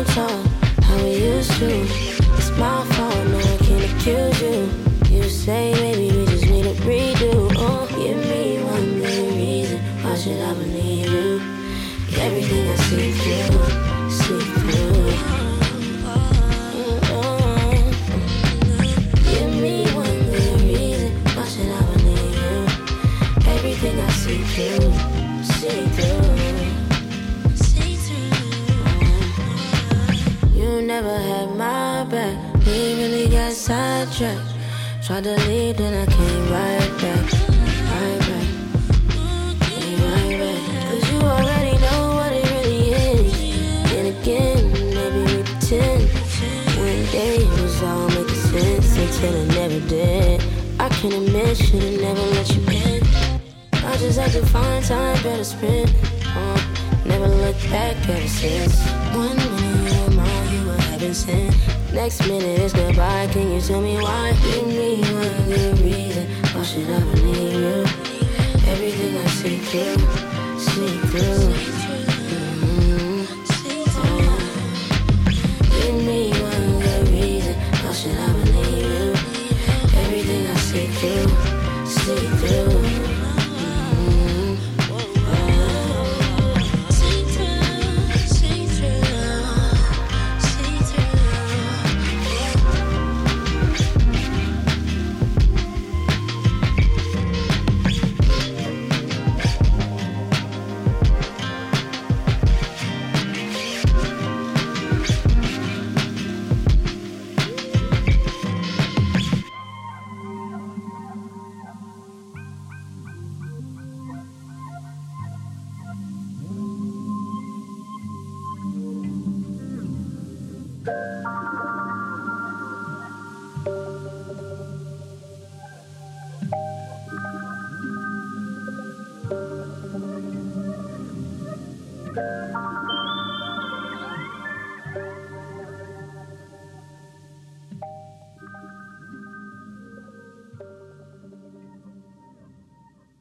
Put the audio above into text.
don't talk how we used to. It's my fault, no one can accuse you. You say maybe we just need a redo. Oh, give me one good reason. Why should I believe you? Everything I see through, see through. Give me one good reason. Why should I believe you? Everything I see through, see through. You never had my back. We really got sidetracked. Tried to leave, then I came right back. Right back. Came right back. 'Cause you already know what it really is. And again, maybe we pretend. One day it was all making sense until it never did. I can admit, should've never let you in. I just had to find time better spent. Never looked back ever since. One minute you were mine, you were heaven sent. Next minute it's goodbye. Can you tell me why? Give me one good reason. Why should I believe you? Everything I see through, see through. Give me one good reason. Why should I believe you? Everything I see through, see through.